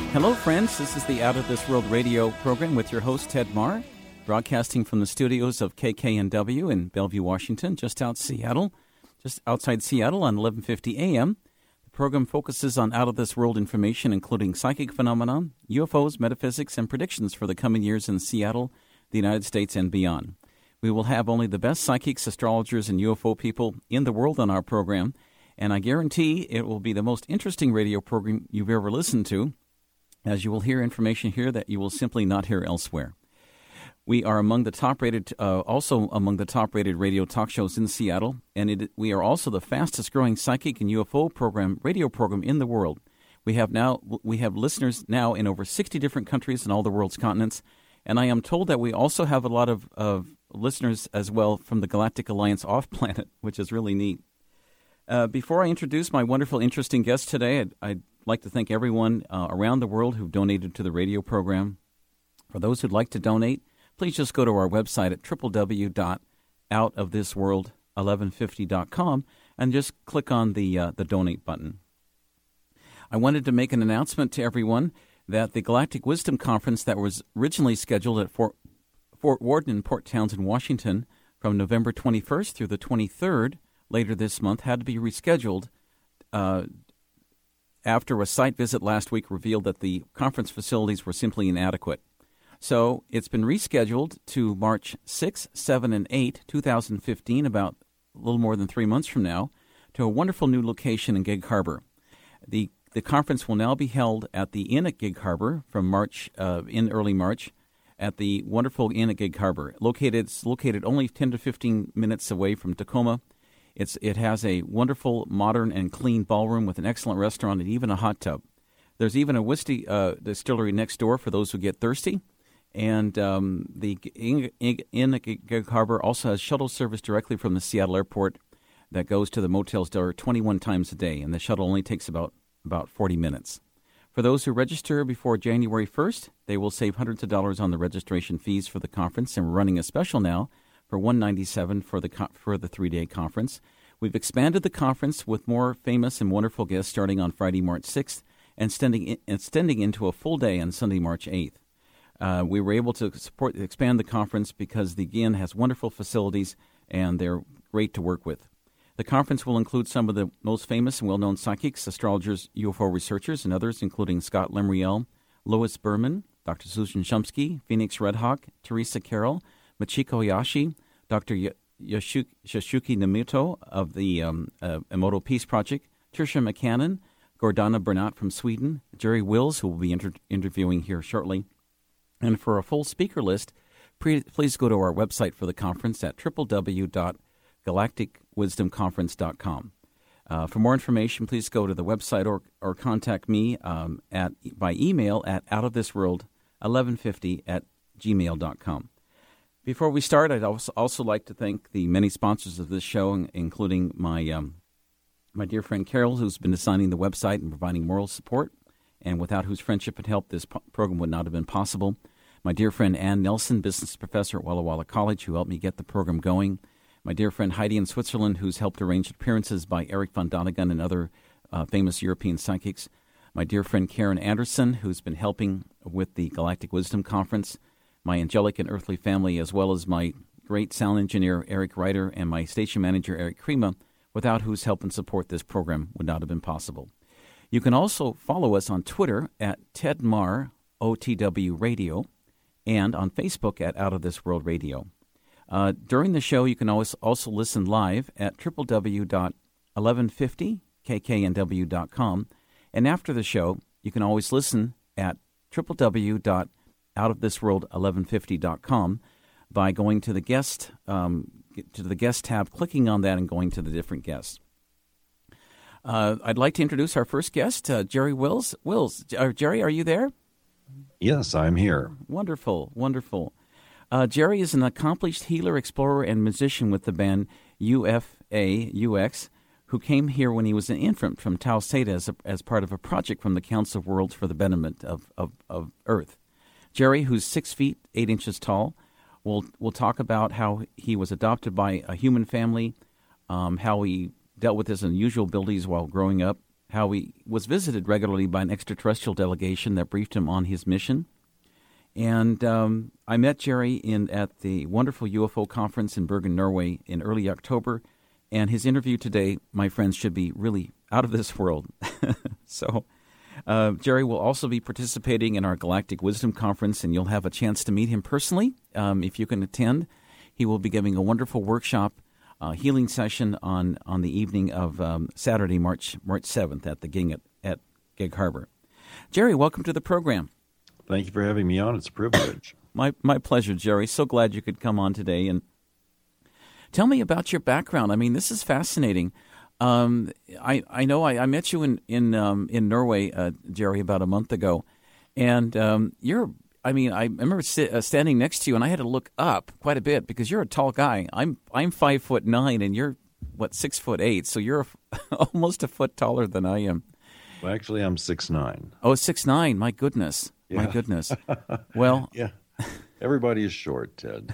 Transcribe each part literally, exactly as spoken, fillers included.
Hello, friends. This is the Out of This World radio program with your host, Ted Marr, broadcasting from the studios of K K N W in Bellevue, Washington, just out Seattle, just outside Seattle on eleven fifty A M. The program focuses on out-of-this-world information, including psychic phenomena, U F Os, metaphysics, and predictions for the coming years in Seattle, the United States, and beyond. We will have only the best psychics, astrologers, and U F O people in the world on our program, and I guarantee it will be the most interesting radio program you've ever listened to, as you will hear information here that you will simply not hear elsewhere. We are among the top-rated, uh, also among the top-rated radio talk shows in Seattle, and it, we are also the fastest-growing psychic and U F O program, radio program in the world. We have now we have listeners now in over sixty different countries in all the world's continents, and I am told that we also have a lot of, of listeners as well from the Galactic Alliance off-planet, which is really neat. Uh, before I introduce my wonderful, interesting guest today, I'd, I'd like to thank everyone uh, around the world who've donated to the radio program. For those who'd like to donate, please just go to our website at w w w dot out of this world eleven fifty dot com and just click on the uh, the donate button. I wanted to make an announcement to everyone that the Galactic Wisdom Conference that was originally scheduled at Fort, Fort Worden in Port Townsend, Washington, from November twenty-first through the twenty-third later this month had to be rescheduled uh, after a site visit last week revealed that the conference facilities were simply inadequate. So it's been rescheduled to March sixth, seventh, and eighth, twenty fifteen, about a little more than three months from now, to a wonderful new location in Gig Harbor. The the conference will now be held at the Inn at Gig Harbor from March uh, in early March at the wonderful Inn at Gig Harbor. Located, it's located only ten to fifteen minutes away from Tacoma. It's It has a wonderful, modern, and clean ballroom with an excellent restaurant and even a hot tub. There's even a whiskey uh, distillery next door for those who get thirsty. And um, the Inn at Gig Harbor also has shuttle service directly from the Seattle airport that goes to the motels there twenty-one times a day, and the shuttle only takes about, about forty minutes. For those who register before January first, they will save hundreds of dollars on the registration fees for the conference, and we're running a special now for one hundred ninety-seven dollars for the co- for the three-day conference. We've expanded the conference with more famous and wonderful guests starting on Friday, March sixth, and extending, in, extending into a full day on Sunday, March eighth. Uh, we were able to support expand the conference because the Inn has wonderful facilities and they're great to work with. The conference will include some of the most famous and well-known psychics, astrologers, U F O researchers, and others, including Scott Lemriel, Lois Berman, Doctor Susan Shumsky, Phoenix Redhawk, Teresa Carroll, Machiko Hayashi, Doctor Y- Yashu- Yasuki Namito of the um, uh, Emoto Peace Project, Tricia McCannon, Gordana Bernat from Sweden, Jerry Wills, who will be inter- interviewing here shortly. And for a full speaker list, pre- please go to our website for the conference at w w w dot galactic wisdom conference dot com. Uh, for more information, please go to the website or, or contact me um, at by email at outofthisworld eleven fifty at gmail dot com. Before we start, I'd also, also like to thank the many sponsors of this show, including my um, my dear friend Carol, who's been designing the website and providing moral support, and without whose friendship and help, this po- program would not have been possible. My dear friend Ann Nelson, business professor at Walla Walla College, who helped me get the program going. My dear friend Heidi in Switzerland, who's helped arrange appearances by Eric von Donigan and other uh, famous European psychics. My dear friend Karen Anderson, who's been helping with the Galactic Wisdom Conference. My angelic and earthly family, as well as my great sound engineer Eric Ryder and my station manager Eric Krima, without whose help and support this program would not have been possible. You can also follow us on Twitter at Ted Marr O T W Radio and on Facebook at Out of This World Radio. Uh, during the show, you can always also listen live at w w w dot eleven fifty k k n w dot com, and after the show, you can always listen at w w w dot out of this world eleven fifty dot com by going to the guest um, to the guest tab, clicking on that, and going to the different guests. Uh, I'd like to introduce our first guest, uh, Jerry Wills. Wills, uh, Jerry, are you there? Yes, I'm here. Wonderful, wonderful. Uh, Jerry is an accomplished healer, explorer, and musician with the band U F A U X, who came here when he was an infant from Tau Zeta as, a, as part of a project from the Council of Worlds for the Betterment of, of, of Earth. Jerry, who's six feet, eight inches tall, will will talk about how he was adopted by a human family, um, how he dealt with his unusual abilities while growing up, how he was visited regularly by an extraterrestrial delegation that briefed him on his mission. And um, I met Jerry in at the wonderful U F O conference in Bergen, Norway in early October. And his interview today, my friends, should be really out of this world. so uh, Jerry will also be participating in our Galactic Wisdom Conference, and you'll have a chance to meet him personally um, if you can attend. He will be giving a wonderful workshop, uh, healing session on, on the evening of um, Saturday, March March seventh at the Ging at, at Gig Harbor. Jerry, welcome to the program. Thank you for having me on. It's a privilege. My my pleasure, Jerry. So glad you could come on today. And tell me about your background. I mean, this is fascinating. Um, I I know I, I met you in in um, in Norway, uh, Jerry, about a month ago, and um, you're. I mean, I remember sit, uh, standing next to you, and I had to look up quite a bit because you're a tall guy. I'm I'm five foot nine, and you're what six foot eight. So you're a, almost a foot taller than I am. Well, actually, I'm six nine. Oh, six nine. My goodness. Yeah. My goodness. Well, yeah. Everybody is short, Ted.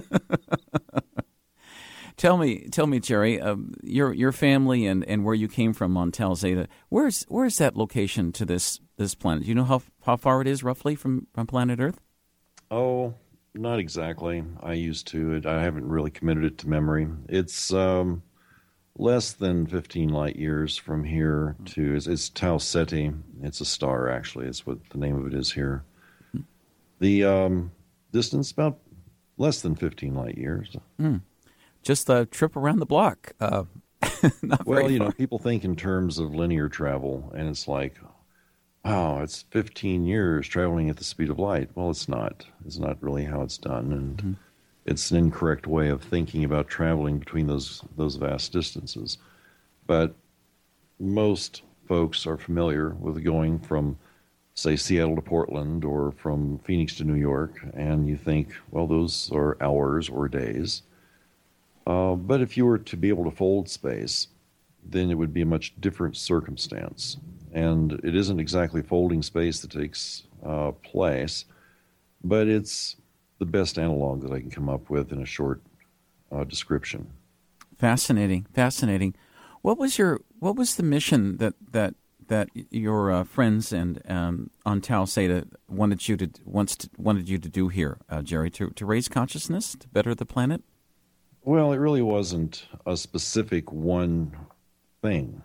Tell me, tell me, Jerry, um, your your family and, and where you came from on Tau Zeta. Where's where's that location to this this planet? Do you know how how far it is roughly from, from planet Earth? Oh, not exactly. I used to. It, I haven't really committed it to memory. It's um, less than fifteen light years from here to. It's, it's Tau Ceti. It's a star, actually. It's what the name of it is here. The um, distance about less than fifteen light years. Mm. Just a trip around the block. Uh, not well, very you far. know, people think in terms of linear travel, and it's like, wow, it's fifteen years traveling at the speed of light. Well, it's not. It's not really how it's done, and mm-hmm. it's an incorrect way of thinking about traveling between those those vast distances. But most folks are familiar with going from, say, Seattle to Portland or from Phoenix to New York, and you think, well, those are hours or days. Uh, but if you were to be able to fold space, then it would be a much different circumstance. And it isn't exactly folding space that takes uh, place, but it's the best analog that I can come up with in a short uh, description. Fascinating, fascinating. What was your what was the mission that that that your uh, friends and um, on Tau Zeta wanted you to wants to, wanted you to do here, uh, Jerry, to to raise consciousness, to better the planet? Well, it really wasn't a specific one thing.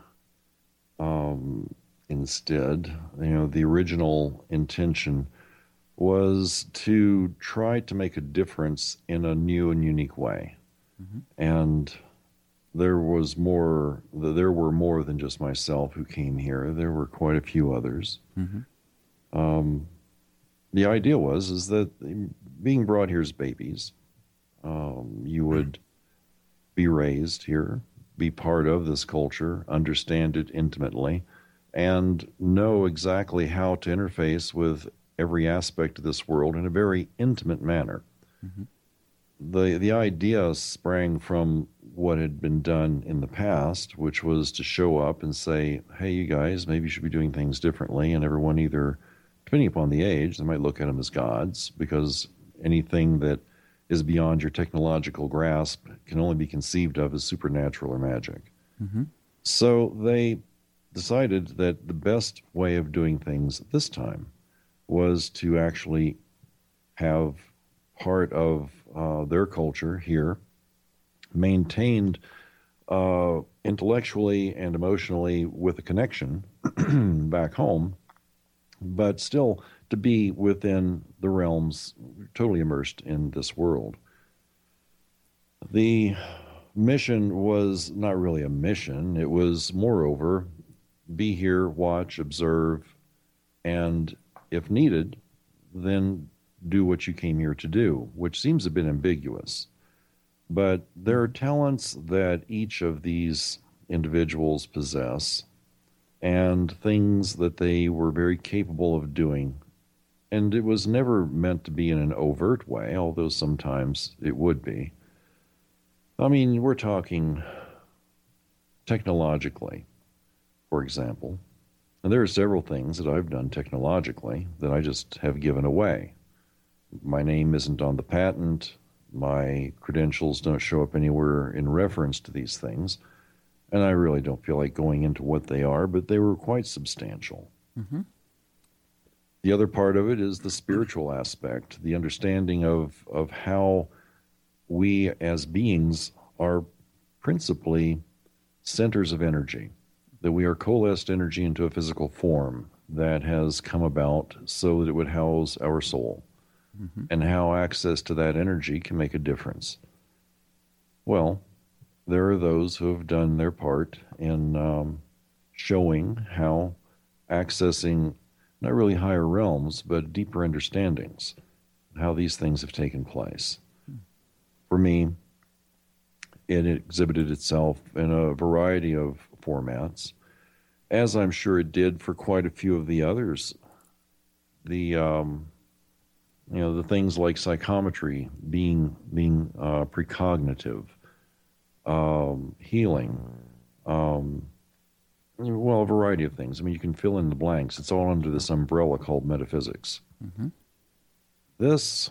Um, instead, you know, the original intention was to try to make a difference in a new and unique way. Mm-hmm. And there was more, there were more than just myself who came here. There were quite a few others. Mm-hmm. Um, the idea was, is that being brought here as babies, um, you would be raised here, be part of this culture, understand it intimately, and know exactly how to interface with every aspect of this world in a very intimate manner. Mm-hmm. The the idea sprang from what had been done in the past, which was to show up and say, hey, you guys, maybe you should be doing things differently, and everyone either, depending upon the age, they might look at them as gods, because anything that is beyond your technological grasp can only be conceived of as supernatural or magic. Mm-hmm. So they decided that the best way of doing things at this time was to actually have part of uh, their culture here maintained uh, intellectually and emotionally with a connection back home, but still to be within the realms totally immersed in this world. The mission was not really a mission. It was, moreover, be here, watch, observe, and if needed, then do what you came here to do, which seems a bit ambiguous. But there are talents that each of these individuals possess and things that they were very capable of doing. And it was never meant to be in an overt way, although sometimes it would be. I mean, we're talking technologically, for example. And there are several things that I've done technologically that I just have given away. My name isn't on the patent. My credentials don't show up anywhere in reference to these things. And I really don't feel like going into what they are, but they were quite substantial. Mm-hmm. The other part of it is the spiritual aspect, the understanding of, of how we as beings are principally centers of energy, that we are coalesced energy into a physical form that has come about so that it would house our soul, mm-hmm. and how access to that energy can make a difference. Well, there are those who have done their part in um, showing how accessing not really higher realms, but deeper understandings, how these things have taken place. Hmm. For me, it exhibited itself in a variety of formats, as I'm sure it did for quite a few of the others. The um, you know the things like psychometry, being being uh, precognitive, um, healing, um, well, a variety of things. I mean, you can fill in the blanks. It's all under this umbrella called metaphysics. Mm-hmm. This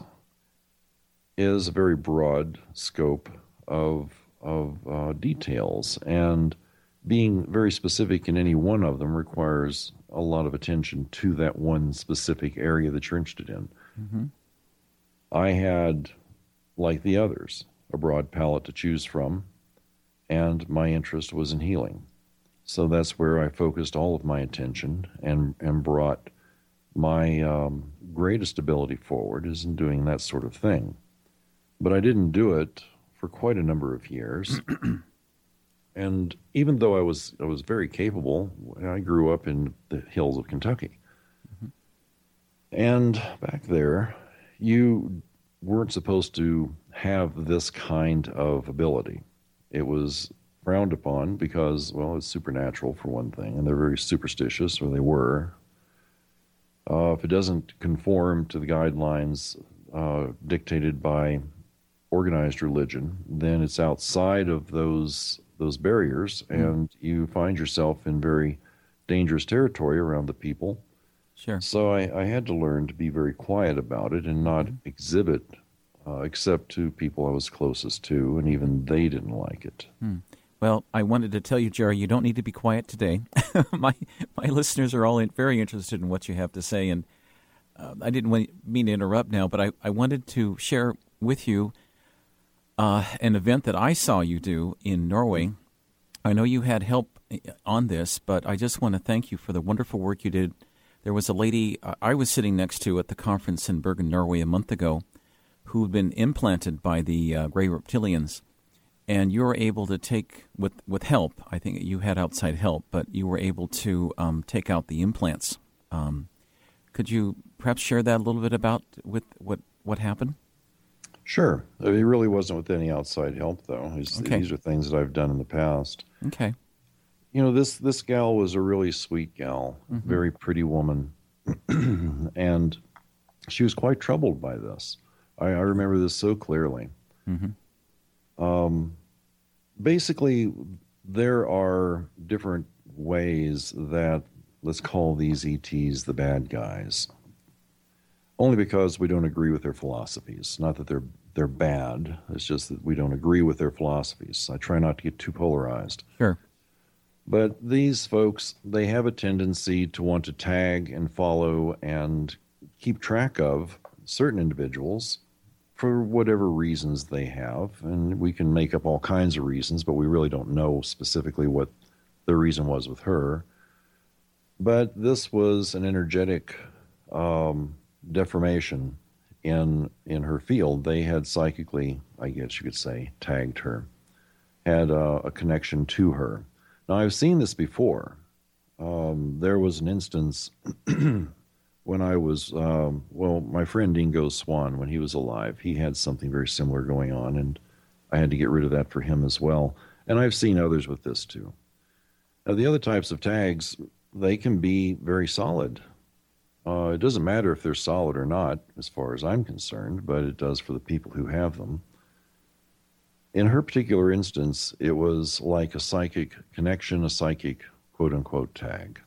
is a very broad scope of of uh, details, and being very specific in any one of them requires a lot of attention to that one specific area that you're interested in. Mm-hmm. I had, like the others, a broad palette to choose from, and my interest was in healing. So that's where I focused all of my attention and, and brought my um, greatest ability forward is in doing that sort of thing. But I didn't do it for quite a number of years. And even though I was I was very capable, I grew up in the hills of Kentucky. Mm-hmm. And back there, you weren't supposed to have this kind of ability. It was frowned upon because, well, it's supernatural for one thing, and they're very superstitious, or they were. Uh, if it doesn't conform to the guidelines uh, dictated by organized religion, then it's outside of those those barriers, mm. and you find yourself in very dangerous territory around the people. Sure. So I, I had to learn to be very quiet about it and not mm-hmm. exhibit, uh, except to people I was closest to, and even they didn't like it. Mm. Well, I wanted to tell you, Jerry, you don't need to be quiet today. my my listeners are all in, very interested in what you have to say, and uh, I didn't want, mean to interrupt now, but I, I wanted to share with you uh, an event that I saw you do in Norway. I know you had help on this, but I just want to thank you for the wonderful work you did. There was a lady uh, I was sitting next to at the conference in Bergen, Norway a month ago who had been implanted by the uh, gray reptilians. And you were able to take, with, with help, I think you had outside help, but you were able to um, take out the implants. Um, could you perhaps share that a little bit about with what, what happened? Sure. It really wasn't with any outside help, though. Okay. These are things that I've done in the past. Okay. You know, this, this gal was a really sweet gal, mm-hmm. very pretty woman, and she was quite troubled by this. I, I remember this so clearly. Mm-hmm. Um, basically, there are different ways that, let's call these E Ts the bad guys, only because we don't agree with their philosophies. Not that they're they're bad, it's just that we don't agree with their philosophies. I try not to get too polarized. Sure. But these folks, they have a tendency to want to tag and follow and keep track of certain individuals for whatever reasons they have. And we can make up all kinds of reasons, but we really don't know specifically what the reason was with her. But this was an energetic um, deformation in in her field. They had psychically, I guess you could say, tagged her, had a, a connection to her. Now, I've seen this before. Um, there was an instance when I was, um, well, my friend Ingo Swan, when he was alive, he had something very similar going on, and I had to get rid of that for him as well. And I've seen others with this too. Now, the other types of tags, they can be very solid. Uh, it doesn't matter if they're solid or not, as far as I'm concerned, but it does for the people who have them. In her particular instance, it was like a psychic connection, a psychic quote-unquote tag.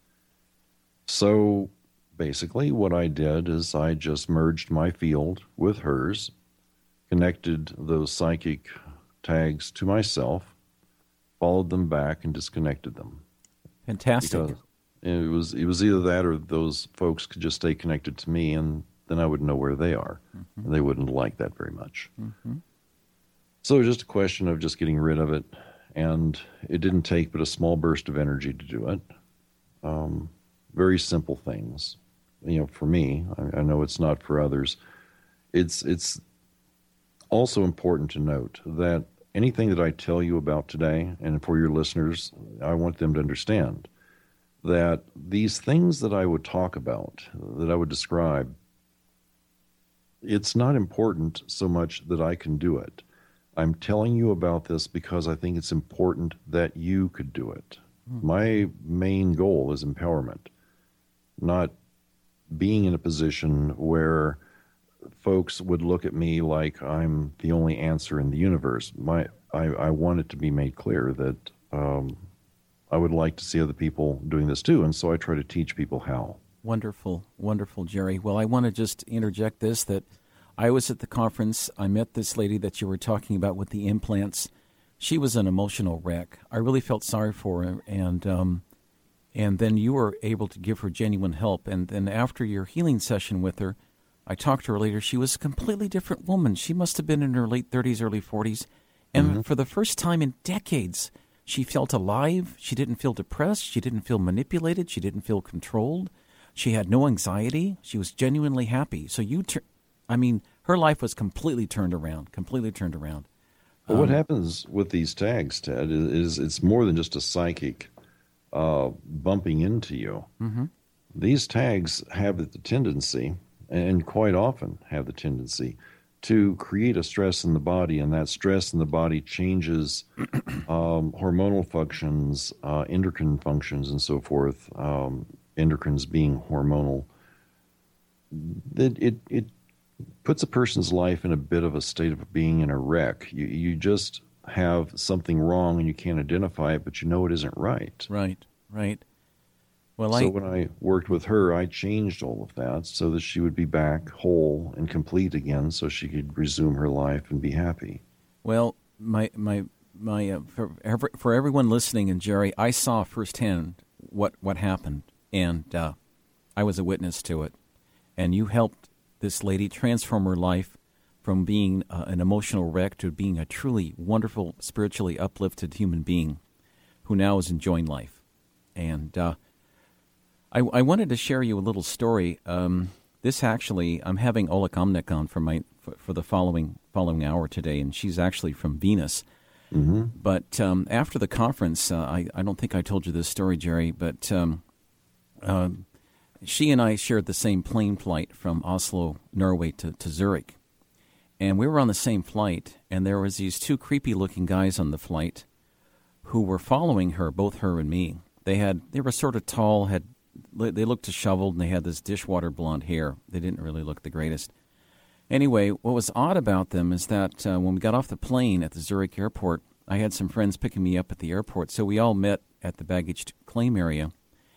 So basically what I did is I just merged my field with hers, connected those psychic tags to myself, followed them back and disconnected them. Fantastic. Because it was it was either that or those folks could just stay connected to me, and then I would know where they are. Mm-hmm. And they wouldn't like that very much. Mm-hmm. So it was just a question of just getting rid of it. And it didn't take but a small burst of energy to do it. Um, very simple things. You know, for me, I, I know it's not for others. It's it's also important to note that anything that I tell you about today, and for your listeners, I want them to understand that these things that I would talk about, that I would describe, it's not important so much that I can do it. I'm telling you about this because I think it's important that you could do it. Mm. My main goal is empowerment, not being in a position where folks would look at me like I'm the only answer in the universe. My, I, I want it to be made clear that um, I would like to see other people doing this too, and so I try to teach people how. Wonderful, wonderful, Jerry. Well, I want to just interject this, that I was at the conference. I met this lady that you were talking about with the implants. She was an emotional wreck. I really felt sorry for her, and um, and then you were able to give her genuine help. And then after your healing session with her, I talked to her later. She was a completely different woman. She must have been in her late thirties, early forties. And mm-hmm. for the first time in decades, she felt alive. She didn't feel depressed. She didn't feel manipulated. She didn't feel controlled. She had no anxiety. She was genuinely happy. So you, ter- I mean, her life was completely turned around, completely turned around. Well, um, what happens with these tags, Ted, is, is it's more than just a psychic uh, bumping into you. Mm-hmm. These tags have the tendency, and quite often have the tendency, to create a stress in the body, and that stress in the body changes um, hormonal functions, uh, endocrine functions, and so forth. Um, endocrines being hormonal. It, it it puts a person's life in a bit of a state of being in a wreck. You you just have something wrong and you can't identify it, but you know it isn't right. Right, right. Well, so I, when I worked with her, I changed all of that so that she would be back whole and complete again, so she could resume her life and be happy. Well, my my my uh, for every, for everyone listening, and Jerry, I saw firsthand what what happened, and uh, I was a witness to it. And you helped this lady transform her life from being uh, an emotional wreck to being a truly wonderful, spiritually uplifted human being who now is enjoying life. And uh, I, I wanted to share you a little story. Um, this actually, I'm having Ola Komnek on for my for, for the following following hour today, and she's actually from Venus. Mm-hmm. But um, after the conference, uh, I, I don't think I told you this story, Jerry, but um, uh, she and I shared the same plane flight from Oslo, Norway to, to Zurich. And we were on the same flight, and there was these two creepy-looking guys on the flight who were following her, both her and me. They had they were sort of tall, had they looked disheveled, and they had this dishwater blonde hair. They didn't really look the greatest. Anyway, what was odd about them is that uh, when we got off the plane at the Zurich airport, I had some friends picking me up at the airport, so we all met at the baggage claim area.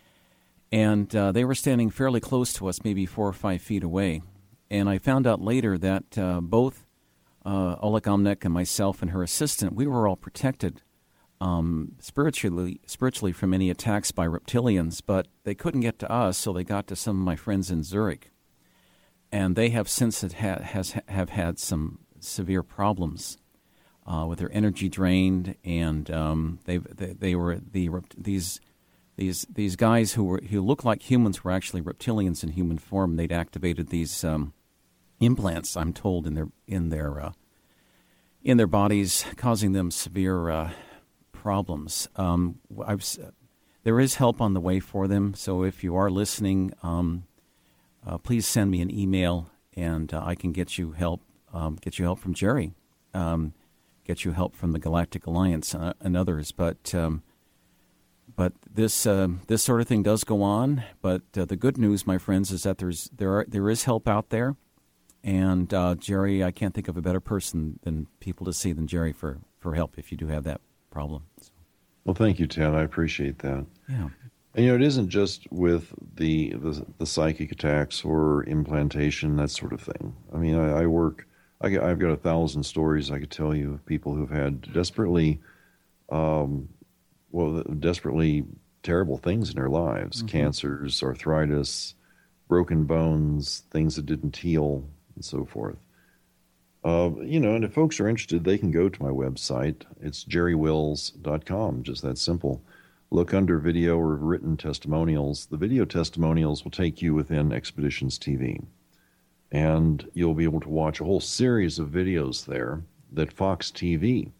And uh, they were standing fairly close to us, maybe four or five feet away. And I found out later that uh, both uh, Ola Komnek and myself and her assistant, we were all protected um, spiritually spiritually from any attacks by reptilians, but they couldn't get to us, so they got to some of my friends in Zurich. And they have since it ha- has have had some severe problems uh, with their energy drained, and um, they they they were the these these these guys who were who looked like humans were actually reptilians in human form. They'd activated these um, implants, I'm told, in their in their uh, in their bodies, causing them severe uh, problems. Um, I've there is help on the way for them, so if you are listening. Um, Uh, please send me an email, and uh, I can get you help. Um, get you help from Jerry, um, get you help from the Galactic Alliance uh, and others. But um, but this uh, this sort of thing does go on. But uh, the good news, my friends, is that there's there are there is help out there. And uh, Jerry, I can't think of a better person than people to see than Jerry for, for help if you do have that problem. So. Well, thank you, Ted. I appreciate that. Yeah. And, you know, it isn't just with the, the the psychic attacks or implantation, that sort of thing. I mean, I, I work, I, I've got a thousand stories I could tell you of people who've had desperately um, well, desperately terrible things in their lives, Mm-hmm. cancers, arthritis, broken bones, things that didn't heal, and so forth. Uh, you know, and if folks are interested, they can go to my website. It's jerry wills dot com, just that simple. Look under video or written testimonials. The video testimonials will take you within Expeditions T V. And you'll be able to watch a whole series of videos there that Fox T V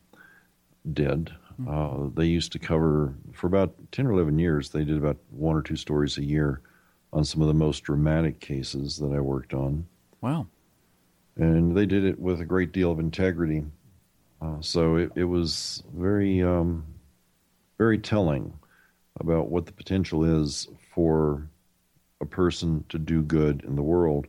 did. Mm-hmm. Uh, they used to cover, for about ten or eleven years, they did about one or two stories a year on some of the most dramatic cases that I worked on. Wow. And they did it with a great deal of integrity. Uh, so it, it was very, um, very telling about what the potential is for a person to do good in the world.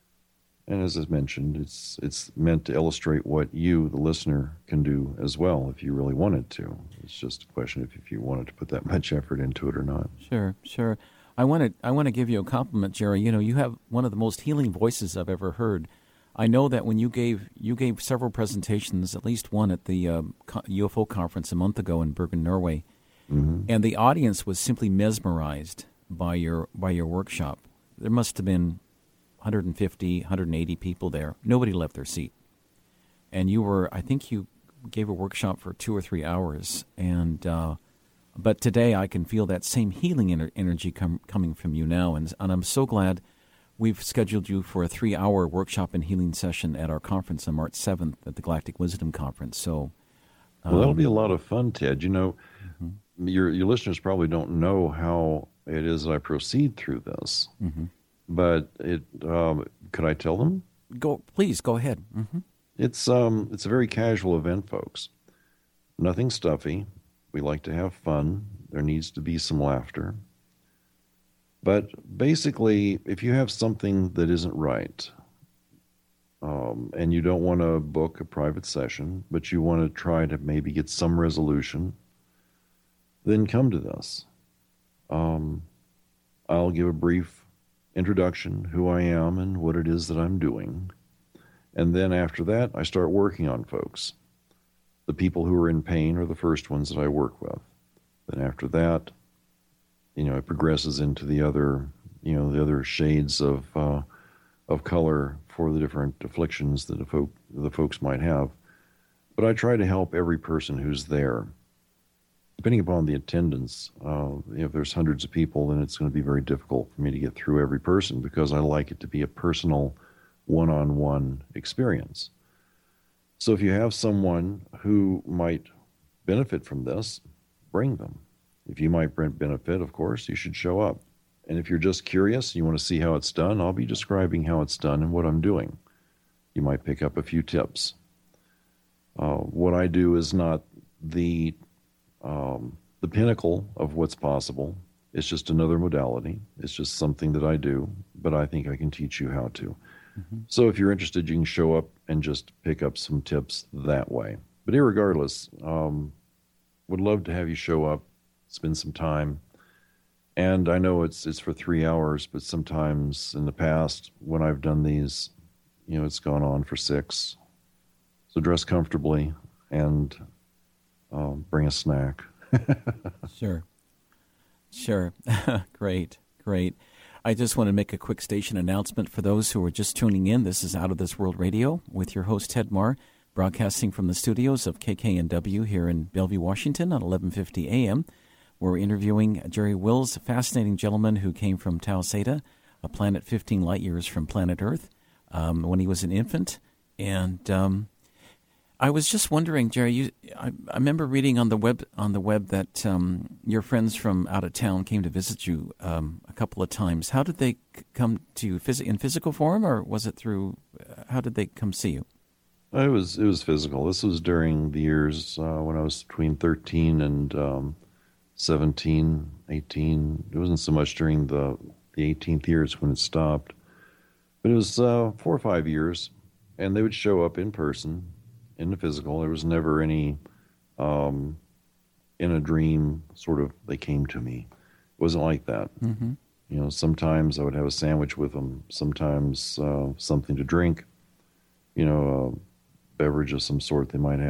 And as I mentioned, it's it's meant to illustrate what you, the listener, can do as well if you really wanted to. It's just a question of if you wanted to put that much effort into it or not. Sure, sure. I want to I want to give you a compliment, Jerry. You know, you have one of the most healing voices I've ever heard. I know that when you gave you gave several presentations, at least one at the um, U F O conference a month ago in Bergen, Norway, mm-hmm. and the audience was simply mesmerized by your by your workshop. There must have been one hundred fifty, one hundred eighty people there. Nobody left their seat. And you were, I think you gave a workshop for two or three hours. And uh, but today I can feel that same healing ener- energy com- coming from you now. And, and I'm so glad we've scheduled you for a three-hour workshop and healing session at our conference on March seventh at the Galactic Wisdom Conference. So, um, well, that'll be a lot of fun, Ted. You know, mm-hmm. your your listeners probably don't know how it is that I proceed through this. Mm-hmm. But it um, could I tell them? Go, please go ahead. Mm-hmm. It's um it's a very casual event, folks. Nothing stuffy. We like to have fun. There needs to be some laughter. But basically, if you have something that isn't right, um, and you don't want to book a private session, but you want to try to maybe get some resolution, then come to this. Um, I'll give a brief introduction, who I am and what it is that I'm doing. And then after that, I start working on folks. The people who are in pain are the first ones that I work with. Then after that, you know, it progresses into the other, you know, the other shades of uh, of color for the different afflictions that the, folk, the folks might have. But I try to help every person who's there. Depending upon the attendance, uh, if there's hundreds of people, then it's going to be very difficult for me to get through every person because I like it to be a personal, one-on-one experience. So if you have someone who might benefit from this, bring them. If you might benefit, of course, you should show up. And if you're just curious, you want to see how it's done, I'll be describing how it's done and what I'm doing. You might pick up a few tips. Uh, what I do is not the Um, the pinnacle of what's possible. It's just another modality. It's just something that I do, but I think I can teach you how to. Mm-hmm. So if you're interested, you can show up and just pick up some tips that way. But irregardless, um, would love to have you show up, spend some time. And I know it's it's for three hours, but sometimes in the past when I've done these, you know, it's gone on for six. So dress comfortably and Um, bring a snack. Sure. Sure. Great. Great. I just want to make a quick station announcement for those who are just tuning in. This is Out of This World Radio with your host, Ted Marr, broadcasting from the studios of K K N W here in Bellevue, Washington at eleven fifty a.m. We're interviewing Jerry Wills, a fascinating gentleman who came from Tau Zeta, a planet fifteen light years from planet Earth, um, when he was an infant. And um I was just wondering, Jerry. You, I, I remember reading on the web on the web that um, your friends from out of town came to visit you um, a couple of times. How did they come to you? Phys- in physical form, or was it through? Uh, how did they come see you? It was it was physical. This was during the years uh, when I was between thirteen and um, seventeen, eighteen. It wasn't so much during the the eighteenth years when it stopped, but it was uh, four or five years, and they would show up in person. In the physical, there was never any, um, in a dream, sort of, they came to me. It wasn't like that. Mm-hmm. You know, sometimes I would have a sandwich with them, sometimes uh, something to drink, you know, a beverage of some sort they might have.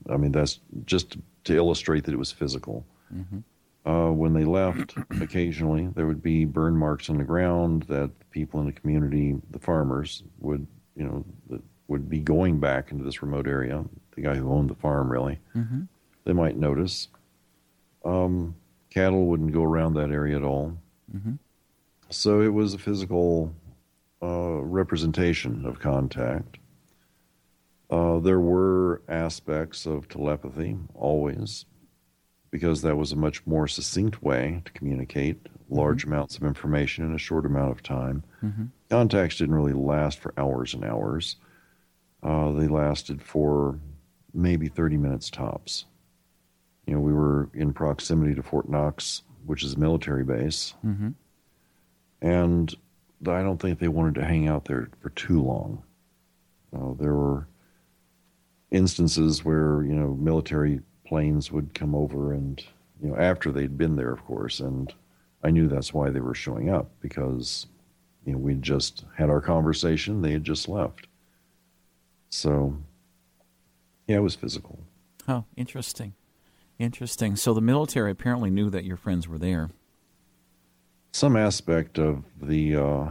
I mean, that's just to illustrate that it was physical. Mm-hmm. Uh, when they left, occasionally there would be burn marks on the ground that people in the community, the farmers, would, you know, would be going back into this remote area. The guy who owned the farm, really, mm-hmm. they might notice. Um, cattle wouldn't go around that area at all. Mm-hmm. So it was a physical uh, representation of contact. Uh, there were aspects of telepathy, always, because that was a much more succinct way to communicate large mm-hmm. amounts of information in a short amount of time. Mm-hmm. Contacts didn't really last for hours and hours. Uh, they lasted for maybe thirty minutes tops. You know, we were in proximity to Fort Knox, which is a military base, mm-hmm. and I don't think they wanted to hang out there for too long. Uh, there were instances where, you know, military planes would come over and, you know, after they'd been there, of course, and I knew that's why they were showing up, because, you know, we'd just had our conversation, they had just left. So, yeah, it was physical. Oh, interesting. Interesting. So the military apparently knew that your friends were there. Some aspect of the uh,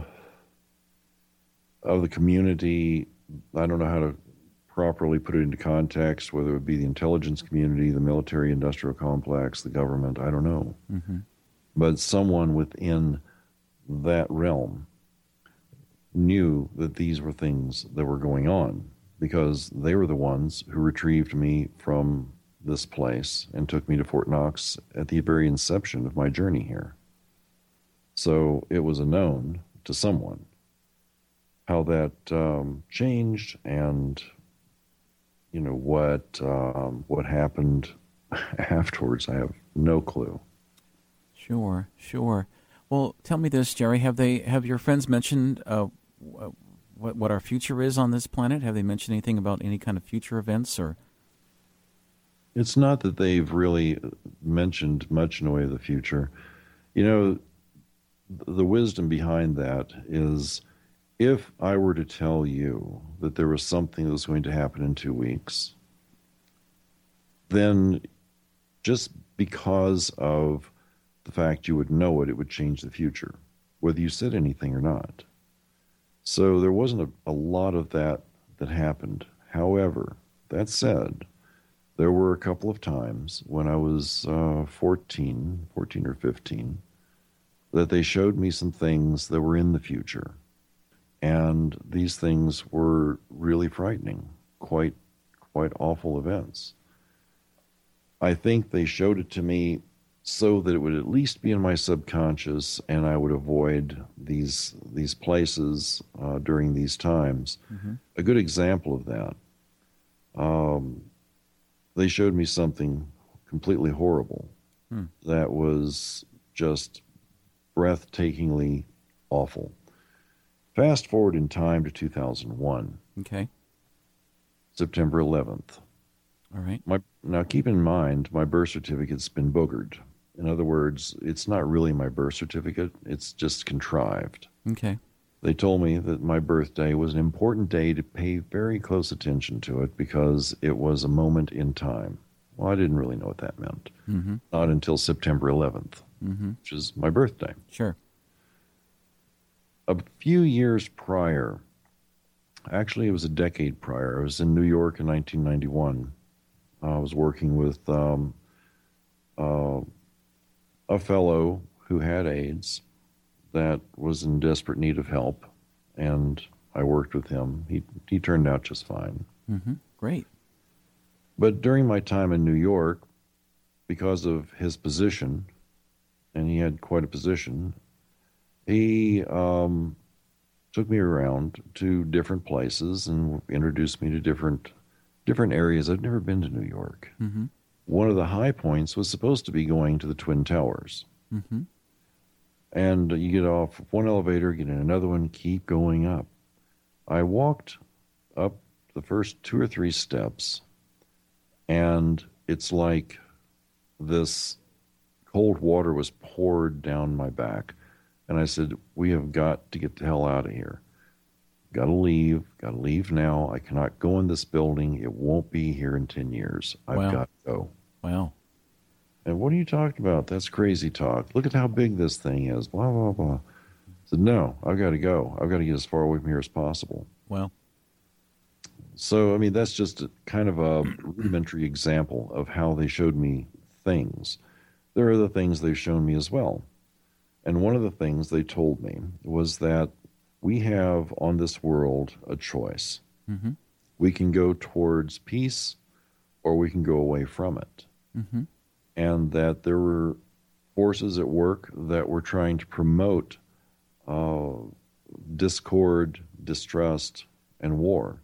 of the community, I don't know how to properly put it into context, whether it would be the intelligence community, the military industrial complex, the government, I don't know. Mm-hmm. But someone within that realm knew that these were things that were going on, because they were the ones who retrieved me from this place and took me to Fort Knox at the very inception of my journey here. So it was a known to someone. How that um, changed and, you know, what um, what happened afterwards, I have no clue. Sure, sure. Well, tell me this, Jerry. Have they have your friends mentioned uh, what what our future is on this planet? Have they mentioned anything about any kind of future events? Or it's not that they've really mentioned much in the way of the future. You know, the wisdom behind that is, if I were to tell you that there was something that was going to happen in two weeks, then just because of the fact you would know it, it would change the future, whether you said anything or not. So there wasn't a, a lot of that that happened. However, that said, there were a couple of times when I was uh, fourteen, fourteen or fifteen, that they showed me some things that were in the future. And these things were really frightening, quite, quite awful events. I think they showed it to me so that it would at least be in my subconscious, and I would avoid these these places uh, during these times. Mm-hmm. A good example of that, um, they showed me something completely horrible hmm. that was just breathtakingly awful. Fast forward in time to two thousand one. Okay. September eleventh. All right. My, now, keep in mind, my birth certificate's been boogered. In other words, it's not really my birth certificate. It's just contrived. Okay. They told me that my birthday was an important day to pay very close attention to it because it was a moment in time. Well, I didn't really know what that meant. Mm-hmm. Not until September eleventh, mm-hmm. which is my birthday. Sure. A few years prior, actually it was a decade prior, I was in New York in nineteen ninety-one. I was working with um, uh, a fellow who had AIDS that was in desperate need of help, and I worked with him. He he turned out just fine. Mm-hmm. Great. But during my time in New York, because of his position, and he had quite a position, he um, took me around to different places and introduced me to different different areas. I've never been to New York. Mm-hmm. One of the high points was supposed to be going to the Twin Towers. Mm-hmm. And you get off one elevator, get in another one, keep going up. I walked up the first two or three steps, and it's like this cold water was poured down my back. And I said, we have got to get the hell out of here. got to leave, got to leave now. I cannot go in this building. It won't be here in ten years. I've Wow. got to go. Wow. And what are you talking about? That's crazy talk. Look at how big this thing is. Blah, blah, blah. I said, no, I've got to go. I've got to get as far away from here as possible. Well, So, I mean, that's just a, kind of a rudimentary example of how they showed me things. There are other things they've shown me as well. And one of the things they told me was that we have on this world a choice. mm-hmm. We can go towards peace or we can go away from it. Mm-hmm. And that there were forces at work that were trying to promote uh, discord, distrust, and war.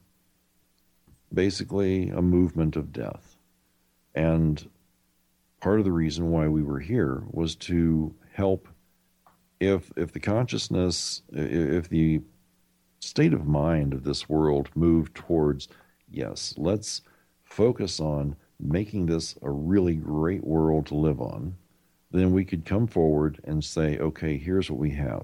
Basically, a movement of death. And part of the reason why we were here was to help, if if the consciousness, if the state of mind of this world moved towards, yes, let's focus on making this a really great world to live on, then we could come forward and say, okay, here's what we have.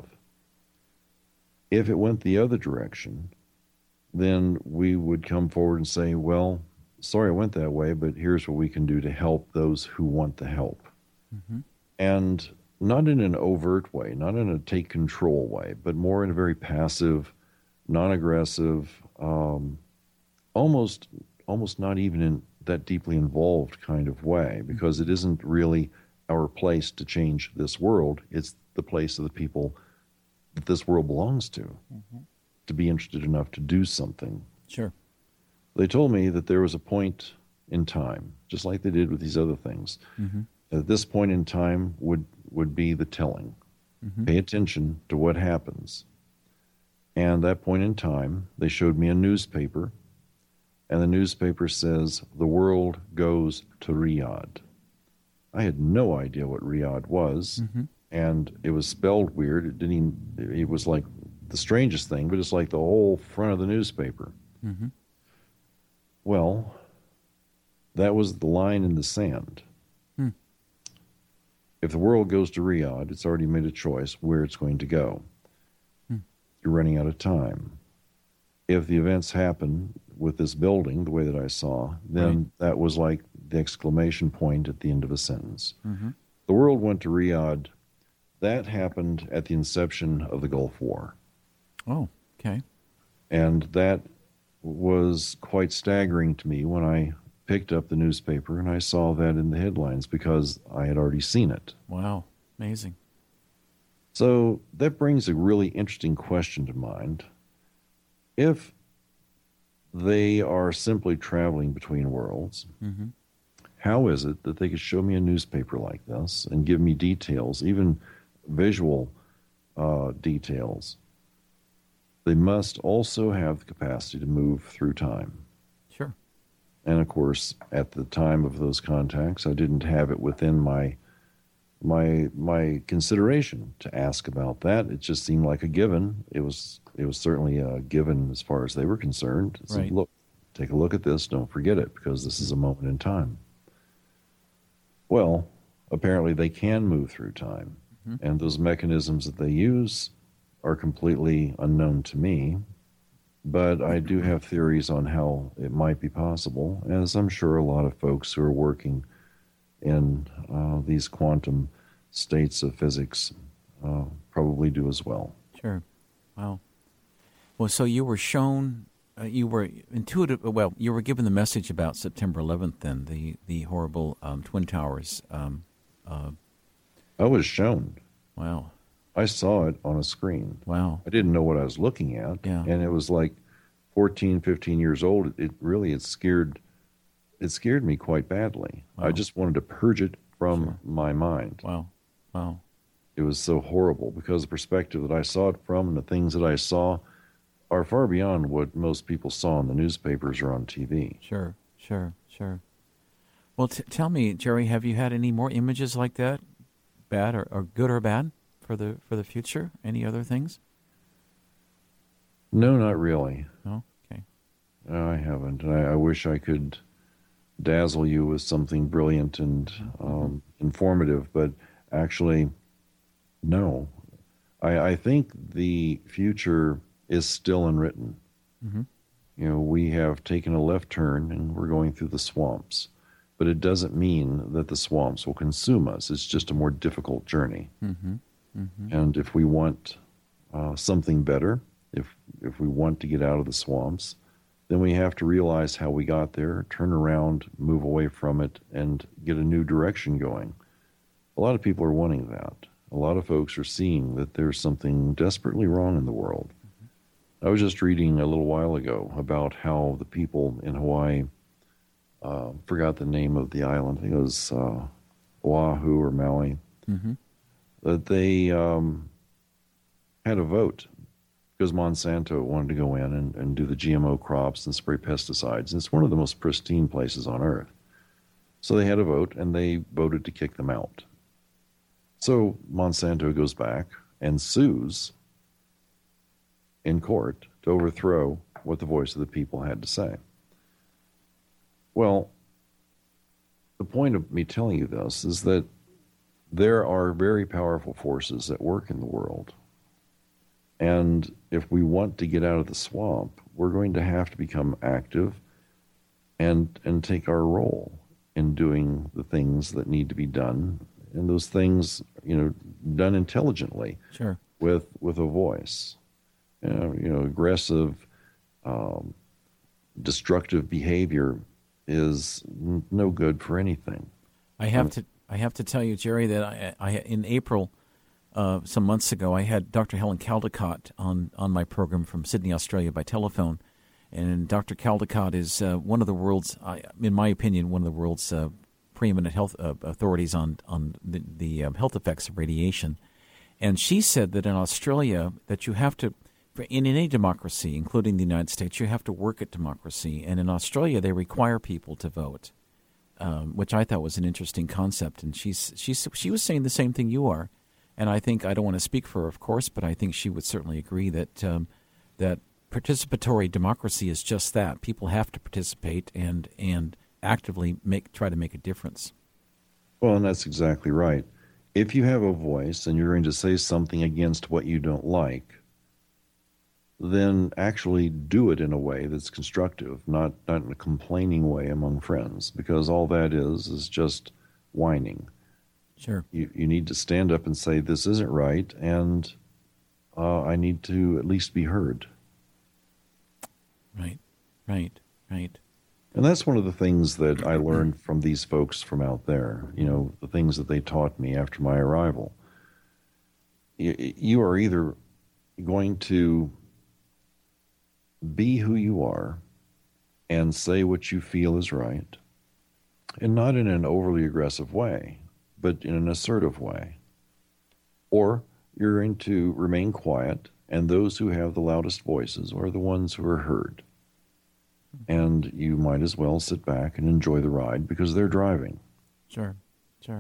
If it went the other direction, then we would come forward and say, well, sorry it went that way, but here's what we can do to help those who want the help. Mm-hmm. And not in an overt way, not in a take control way, but more in a very passive, non-aggressive, um, almost almost not even in that deeply involved kind of way, because it isn't really our place to change this world. It's the place of the people that this world belongs to, mm-hmm. to be interested enough to do something. Sure. They told me that there was a point in time, just like they did with these other things. Mm-hmm. At this point in time would, would be the telling. Mm-hmm. Pay attention to what happens. And that point in time, they showed me a newspaper, and the newspaper says, the world goes to Riyadh. I had no idea what Riyadh was, mm-hmm. and it was spelled weird. It didn't even, it was like the strangest thing, but it's like the whole front of the newspaper. Mm-hmm. Well, that was the line in the sand. Hmm. If the world goes to Riyadh, it's already made a choice where it's going to go. Hmm. You're running out of time. If the events happen with this building, the way that I saw, then right. that was like the exclamation point at the end of a sentence. Mm-hmm. The world went to Riyadh. That happened at the inception of the Gulf War. Oh, okay. And that was quite staggering to me when I picked up the newspaper and I saw that in the headlines because I had already seen it. Wow, amazing. So that brings a really interesting question to mind. If they are simply traveling between worlds, mm-hmm. how is it that they could show me a newspaper like this and give me details, even visual uh, details? They must also have the capacity to move through time. Sure. And of course, at the time of those contacts, I didn't have it within my my my consideration to ask about that. It just seemed like a given. It was it was certainly a given as far as they were concerned. So right. Look, take a look at this. Don't forget it, because this is a moment in time. Well, apparently they can move through time, mm-hmm. and those mechanisms that they use are completely unknown to me, but I do have theories on how it might be possible, as I'm sure a lot of folks who are working in uh, these quantum states of physics uh, probably do as well. Sure. Wow. Well, so you were shown, uh, you were intuitive, well, you were given the message about September eleventh then, the, the horrible um, Twin Towers. Um, uh, I was shown. Wow. I saw it on a screen. Wow. I didn't know what I was looking at. Yeah. And it was like fourteen, fifteen years old. It really, it scared, it scared me quite badly. Wow. I just wanted to purge it from Sure. my mind. Wow. Wow. It was so horrible because the perspective that I saw it from and the things that I saw are far beyond what most people saw in the newspapers or on T V. Sure, sure, sure. Well, t- tell me, Jerry, have you had any more images like that, bad or, or good or bad? For the for the future? Any other things? No, not really. No? Okay. No, I haven't. I, I wish I could dazzle you with something brilliant and um, informative, but actually, no. I, I think the future is still unwritten. Mm-hmm. You know, we have taken a left turn and we're going through the swamps, but it doesn't mean that the swamps will consume us. It's just a more difficult journey. Mm-hmm. Mm-hmm. And if we want uh, something better, if if we want to get out of the swamps, then we have to realize how we got there, turn around, move away from it, and get a new direction going. A lot of people are wanting that. A lot of folks are seeing that there's something desperately wrong in the world. I was just reading a little while ago about how the people in Hawaii, uh, forgot the name of the island, I think it was uh, Oahu or Maui, Mm-hmm. that they um, had a vote because Monsanto wanted to go in and, and do the G M O crops and spray pesticides. And it's one of the most pristine places on earth. So they had a vote, and they voted to kick them out. So Monsanto goes back and sues in court to overthrow what the voice of the people had to say. Well, the point of me telling you this is that there are very powerful forces at work in the world. And if we want to get out of the swamp, we're going to have to become active and and take our role in doing the things that need to be done. And those things, you know, done intelligently. Sure. With with a voice. You know, you know aggressive, um, destructive behavior is n- no good for anything. I have to I have to tell you, Jerry, that I, I in April, uh, some months ago, I had Doctor Helen Caldicott on, on my program from Sydney, Australia, by telephone. And Doctor Caldicott is uh, one of the world's, uh, in my opinion, one of the world's uh, preeminent health uh, authorities on on the, the um, health effects of radiation. And she said that in Australia, that you have to, in any democracy, including the United States, you have to work at democracy. And in Australia, they require people to vote. Um, which I thought was an interesting concept, and she's she's she was saying the same thing you are, and I think I don't want to speak for her, of course, but I think she would certainly agree that um, that participatory democracy is just that. People have to participate and and actively make try to make a difference. Well, and that's exactly right. If you have a voice and you're going to say something against what you don't like, then actually do it in a way that's constructive, not, not in a complaining way among friends, because all that is is just whining. Sure. You, you need to stand up and say, this isn't right, and uh, I need to at least be heard. Right, right, right. And that's one of the things that I learned from these folks from out there, you know, the things that they taught me after my arrival. You, you are either going to be who you are and say what you feel is right, and not in an overly aggressive way, but in an assertive way. Or you're going to remain quiet, and those who have the loudest voices are the ones who are heard. And you might as well sit back and enjoy the ride because they're driving. Sure, sure.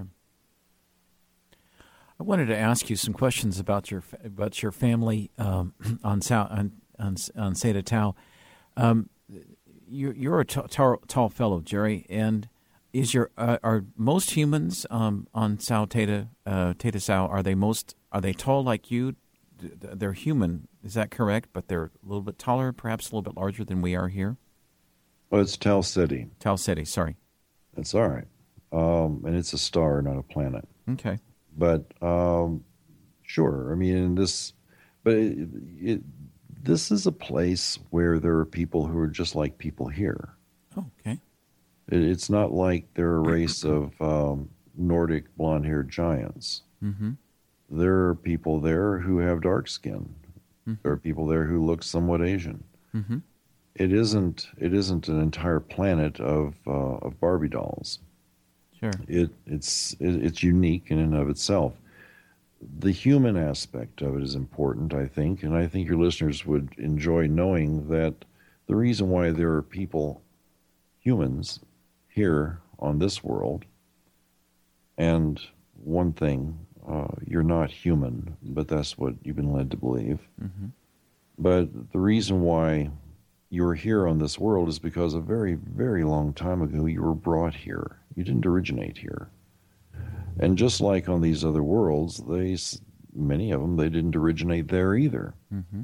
I wanted to ask you some questions about your about your family um, on South on on, on Seda Tau. Um, you, you're a t- tall, tall fellow, Jerry, and is your uh, are most humans um, on Sao Teta uh, Teta Sao are they most are they tall like you? They're human, is that correct? But they're a little bit taller, perhaps a little bit larger than we are here. Well, it's Tau Ceti. Tau Ceti, sorry. That's all right, um, and it's a star, not a planet. Okay. But um, sure, I mean, this, but it, it, this is a place where there are people who are just like people here. Oh, okay. It, it's not like they're a race of um, Nordic blonde-haired giants. Mm-hmm. There are people there who have dark skin. Mm-hmm. There are people there who look somewhat Asian. Mm-hmm. It isn't. It isn't an entire planet of uh, of Barbie dolls. Sure. It it's it, it's unique in and of itself. The human aspect of it is important, I think, and I think your listeners would enjoy knowing that the reason why there are people, humans, here on this world, and one thing, uh, you're not human, but that's what you've been led to believe. Mm-hmm. But the reason why you're here on this world is because a very, very long time ago you were brought here. You didn't originate here. And just like on these other worlds, they, many of them, they didn't originate there either. Mm-hmm.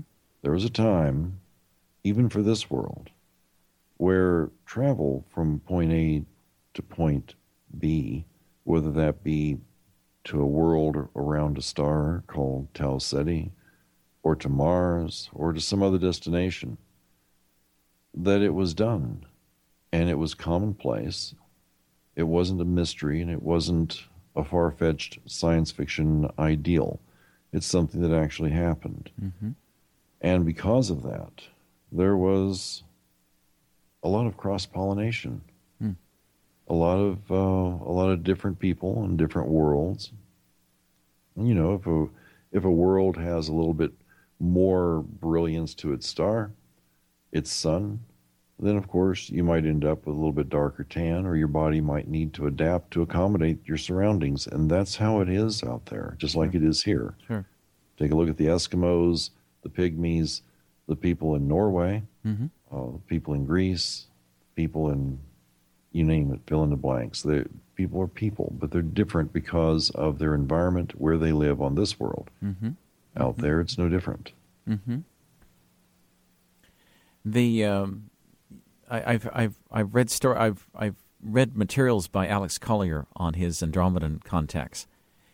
there was a time, even for this world, where travel from point A to point B, whether that be to a world around a star called Tau Ceti, or to Mars, or to some other destination, that it was done. And it was commonplace. It wasn't a mystery, and it wasn't a far-fetched science fiction ideal. It's something that actually happened. Mm-hmm. And because of that, there was a lot of cross-pollination. Mm. A lot of uh, a lot of different people in different worlds. You know, if a if a world has a little bit more brilliance to its star, its sun, then of course you might end up with a little bit darker tan, or your body might need to adapt to accommodate your surroundings. And that's how it is out there, just like it is here. Sure. Take a look at the Eskimos, the Pygmies, the people in Norway, Mm-hmm. uh, people in Greece, people in, you name it, fill in the blanks. They, people are people, but they're different because of their environment, where they live on this world. Mm-hmm. Out Mm-hmm. there, it's no different. Mm-hmm. The um, I, I've I've I've read story I've I've read materials by Alex Collier on his Andromedan contacts,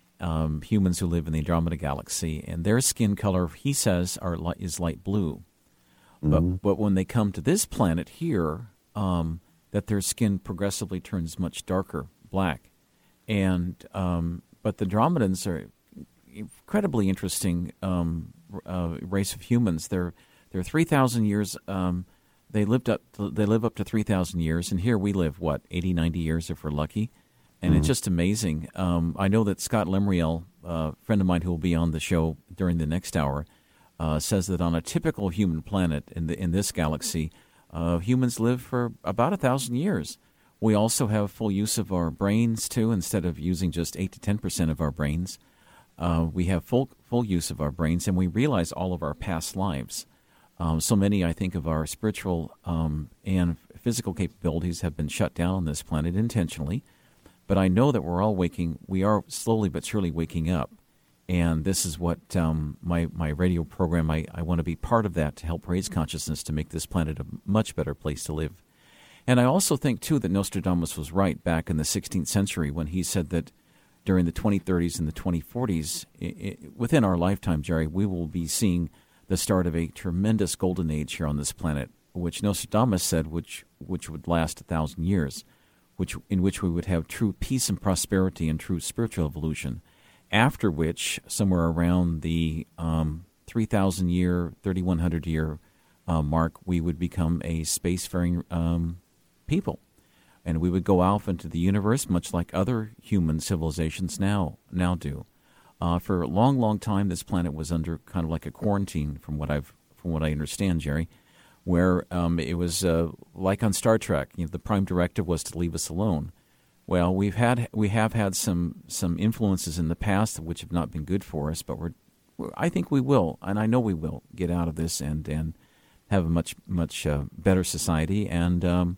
um, humans who live in the Andromeda galaxy, and their skin color, he says, are li- is light blue. Mm-hmm. But but when they come to this planet here, um, that their skin progressively turns much darker, black, and um, but the Andromedans are incredibly interesting um, uh, race of humans. They're they're three thousand years. Um, they lived up. To, they live up to three thousand years, and here we live what eighty, ninety years if we're lucky, and Mm-hmm. it's just amazing. Um, I know that Scott Lemriel, a friend of mine who will be on the show during the next hour, uh, says that on a typical human planet in the in this galaxy, uh, humans live for about a thousand years. We also have full use of our brains too, instead of using just eight to ten percent of our brains. Uh, we have full full use of our brains, and we realize all of our past lives. Um, so many, I think, of our spiritual um, and physical capabilities have been shut down on this planet intentionally. But I know that we're all waking. We are slowly but surely waking up, and this is what um, my my radio program. I, I want to be part of that to help raise consciousness to make this planet a much better place to live. And I also think too that Nostradamus was right back in the sixteenth century when he said that during the twenty thirties and the twenty forties, it, it, within our lifetime, Jerry, we will be seeing the start of a tremendous golden age here on this planet, which Nostradamus said which which would last a thousand years, which in which we would have true peace and prosperity and true spiritual evolution, after which, somewhere around the um, three thousand year, thirty-one hundred year uh, mark, we would become a spacefaring um, people. And we would go off into the universe, much like other human civilizations now now do. Uh, for a long, long time, this planet was under kind of like a quarantine, from what I've from what I understand, Jerry, where um, it was uh, like on Star Trek. You know, the prime directive was to leave us alone. Well, we've had we have had some some influences in the past which have not been good for us, but we're, we're I think we will, and I know we will get out of this and and have a much much uh, better society. And um,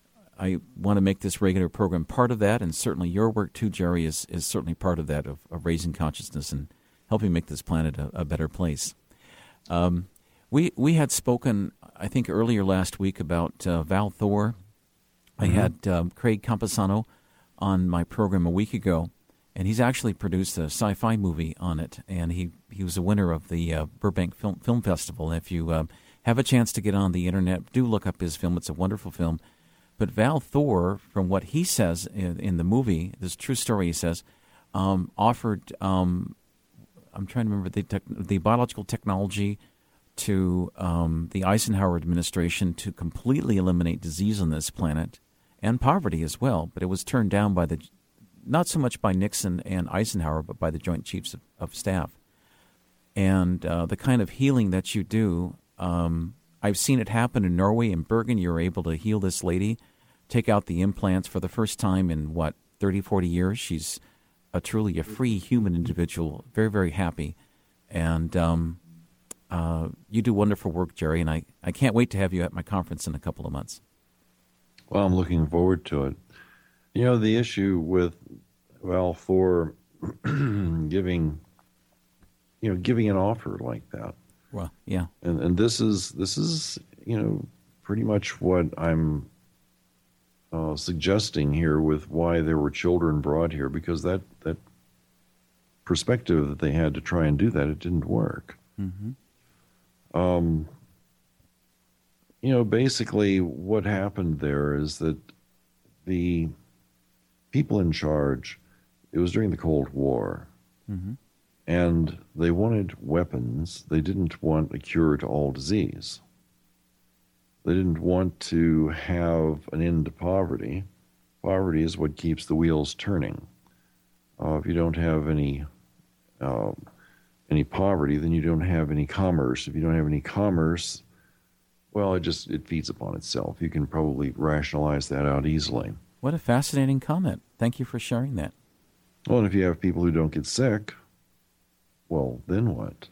I want to make this regular program part of that, and certainly your work too, Jerry, is, is certainly part of that, of, of raising consciousness and helping make this planet a, a better place. Um, we we had spoken, I think, earlier last week about uh, Val Thor. Mm-hmm. I had um, Craig Camposano on my program a week ago, and he's actually produced a sci-fi movie on it, and he, he was a winner of the uh, Burbank Film, Film Festival. And if you uh, have a chance to get on the internet, do look up his film. It's a wonderful film. But Val Thor, from what he says in, in the movie, this true story, he says, um, offered, um, I'm trying to remember, the, tech, the biological technology to um, the Eisenhower administration to completely eliminate disease on this planet and poverty as well. But it was turned down by the, not so much by Nixon and Eisenhower, but by the Joint Chiefs of, of Staff. And uh, the kind of healing that you do, um, I've seen it happen in Norway. In Bergen, you're able to heal this lady, take out the implants for the first time in, what, thirty, forty years. She's a truly a free human individual, very, very happy. And um, uh, you do wonderful work, Jerry, and I, I can't wait to have you at my conference in a couple of months. Well, I'm looking forward to it. You know, the issue with, well, for giving, you know, giving an offer like that, Well, yeah. And and this is this is you know pretty much what I'm uh, suggesting here with why there were children brought here, because that that perspective that they had to try and do that, it didn't work. Mm-hmm. Um, you know, basically what happened there is that the people in charge, it was during the Cold War, Mm-hmm. and they wanted weapons. They didn't want a cure to all disease. They didn't want to have an end to poverty. Poverty is what keeps the wheels turning. Uh, if you don't have any uh, any poverty, then you don't have any commerce. If you don't have any commerce, well, it just it feeds upon itself. You can probably rationalize that out easily. What a fascinating comment. Thank you for sharing that. Well, and if you have people who don't get sick, well, then what?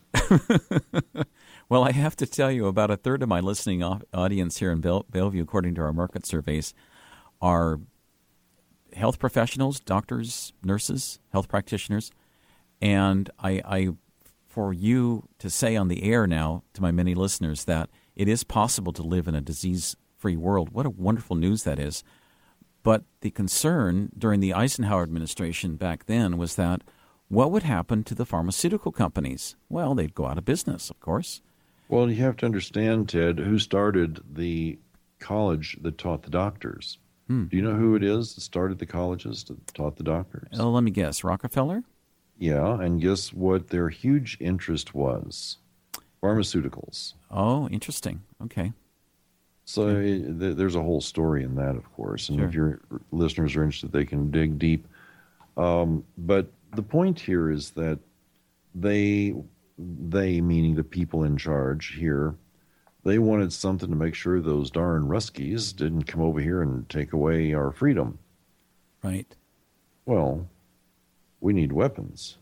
Well, I have to tell you, about a third of my listening audience here in Bell- Bellevue, according to our market surveys, are health professionals, doctors, nurses, health practitioners. And I, I, for you to say on the air now to my many listeners that it is possible to live in a disease-free world, what a wonderful news that is. But the concern during the Eisenhower administration back then was that what would happen to the pharmaceutical companies? Well, they'd go out of business, of course. Well, you have to understand, Ted, who started the college that taught the doctors. Hmm. Do you know who it is that started the colleges that taught the doctors? Oh, let me guess. Rockefeller? Yeah, and guess what their huge interest was? Pharmaceuticals. Oh, interesting. Okay. So Okay. uh, th- there's a whole story in that, of course. And Sure. if your listeners are interested, they can dig deep. Um, but the point here is that they, they meaning the people in charge here, they wanted something to make sure those darn Ruskies didn't come over here and take away our freedom. Right. Well, we need weapons.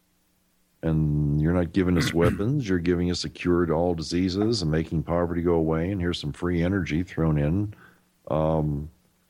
And you're not giving us weapons. You're giving us a cure to all diseases and making poverty go away. And here's some free energy thrown in. Um,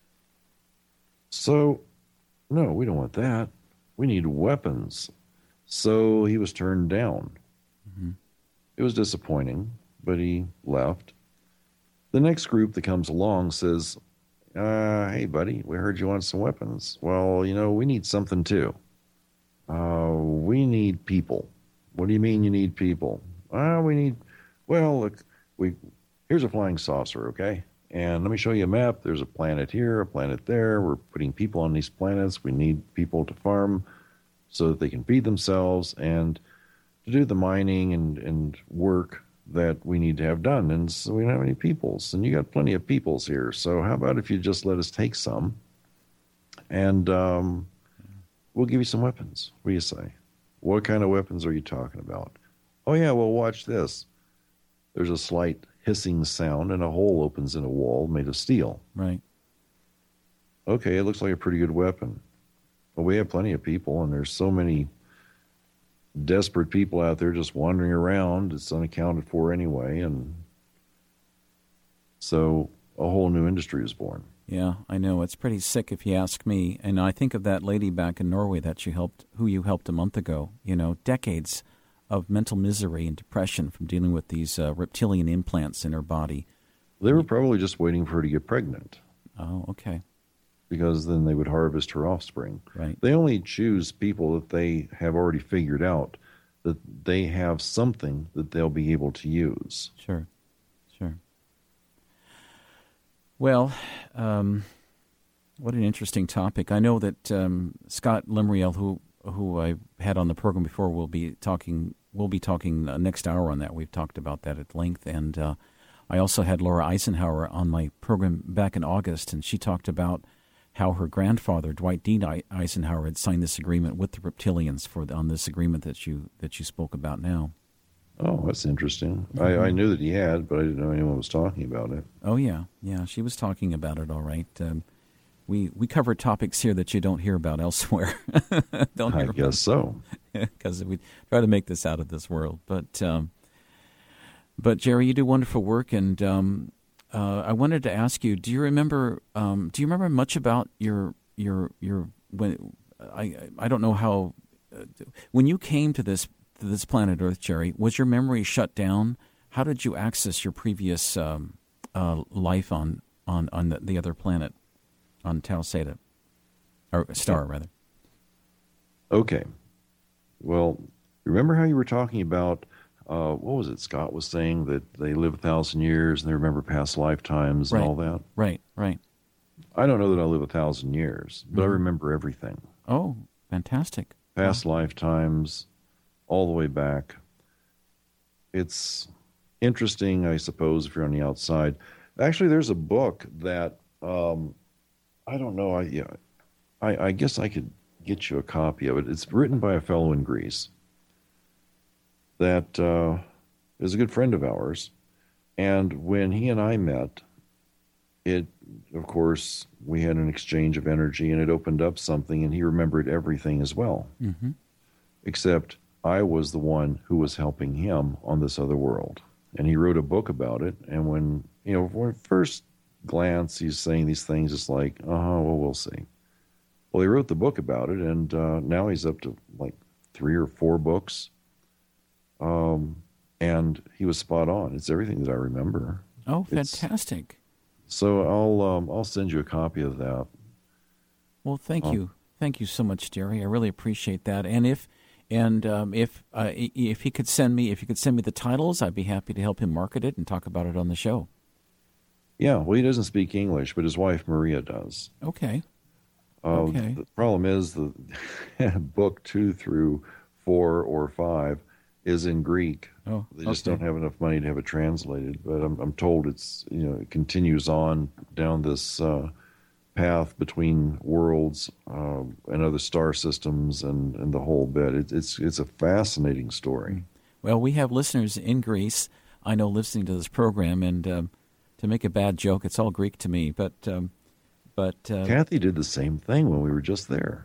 so, no, we don't want that. We need weapons. So he was turned down. Mm-hmm. It was disappointing, but he left. The next group that comes along says, uh, hey, buddy, we heard you want some weapons. Well, you know, we need something too. Uh, we need people. What do you mean you need people? Uh, we need, well, look, we here's a flying saucer, okay? And let me show you a map. There's a planet here, a planet there. We're putting people on these planets. We need people to farm so that they can feed themselves and to do the mining and, and work that we need to have done. And so we don't have any peoples. And you got plenty of peoples here. So how about if you just let us take some and um, we'll give you some weapons. What do you say? What kind of weapons are you talking about? Oh, yeah, well, watch this. There's a slight hissing sound and a hole opens in a wall made of steel. Right. Okay, it looks like a pretty good weapon. But we have plenty of people, and there's so many desperate people out there just wandering around. It's unaccounted for anyway. And so a whole new industry is born. Yeah, I know. It's pretty sick if you ask me. And I think of that lady back in Norway that you helped, who you helped a month ago. You know, decades of mental misery and depression from dealing with these uh, reptilian implants in her body. They were probably just waiting for her to get pregnant. Oh, okay. Because then they would harvest her offspring. Right. They only choose people that they have already figured out that they have something that they'll be able to use. Sure, sure. Well, um, what an interesting topic. I know that um, Scott Lemriel, who who I had on the program before, will be talking. We'll be talking uh, next hour on that. We've talked about that at length, and uh, I also had Laura Eisenhower on my program back in August, and she talked about how her grandfather, Dwight D. Eisenhower, had signed this agreement with the reptilians for the, on this agreement that you that you spoke about now. Oh, that's interesting. Mm-hmm. I, I knew that he had, but I didn't know anyone was talking about it. Oh, yeah. Yeah, she was talking about it, all right. Um, we we cover topics here that you don't hear about elsewhere. don't I hear guess so. Because we try to make this out of this world. But, um, but Jerry, you do wonderful work, and um, uh, I wanted to ask you, do you remember um, do you remember much about your, your, your when I, I don't know how, uh, when you came to this to this planet Earth, Jerry, was your memory shut down? How did you access your previous um, uh, life on on on the, the other planet, on Tau Zeta, or star rather? Okay. Well, remember how you were talking about uh, what was it? Scott was saying that they live a thousand years and they remember past lifetimes and Right. all that. Right. Right. I don't know that I live a thousand years, but Mhm. I remember everything. Oh, fantastic! Past lifetimes, all the way back. It's interesting, I suppose, if you're on the outside. Actually, there's a book that um, I don't know. I, yeah, I I guess I could get you a copy of it. It's written by a fellow in Greece that uh, is a good friend of ours, and when he and I met, it, of course, we had an exchange of energy, and it opened up something, and he remembered everything as well. Mm-hmm. Except I was the one who was helping him on this other world. And he wrote a book about it. And when, you know, when first glance, he's saying these things, it's like, uh-huh, well, we'll see. Well, he wrote the book about it, and uh, now he's up to like three or four books. Um, and he was spot on. It's everything that I remember. Oh, It's- fantastic! So I'll um, I'll send you a copy of that. Well, thank Oh. you, thank you so much, Jerry. I really appreciate that. And if and um, if uh, i- if he could send me if you could send me the titles, I'd be happy to help him market it and talk about it on the show. Yeah, well, he doesn't speak English, but his wife Maria does. Okay. Uh, Okay. The problem is the book two through four or five is in Greek. Oh, They just okay. don't have enough money to have it translated. But I'm, I'm told it's, you know, it continues on down this uh, path between worlds uh, and other star systems and, and the whole bit. It, it's it's a fascinating story. Well, we have listeners in Greece, I know, listening to this program, and um, to make a bad joke, it's all Greek to me. But um, but uh, Kathy did the same thing when we were just there.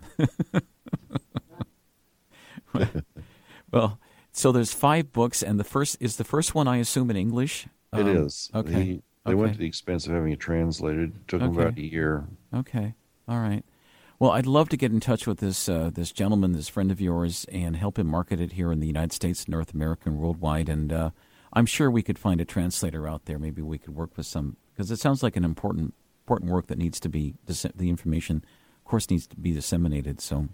well, so there's five books, and the first is the first one, I assume, in English. It Um, is. Okay. He, they went Okay. to the expense of having it translated. It took them Okay. about a year. Okay. All right. Well, I'd love to get in touch with this uh, this gentleman, this friend of yours, and help him market it here in the United States, North America, and worldwide. And uh, I'm sure we could find a translator out there. Maybe we could work with some, because it sounds like an important important work that needs to be, the information, of course, needs to be disseminated. So,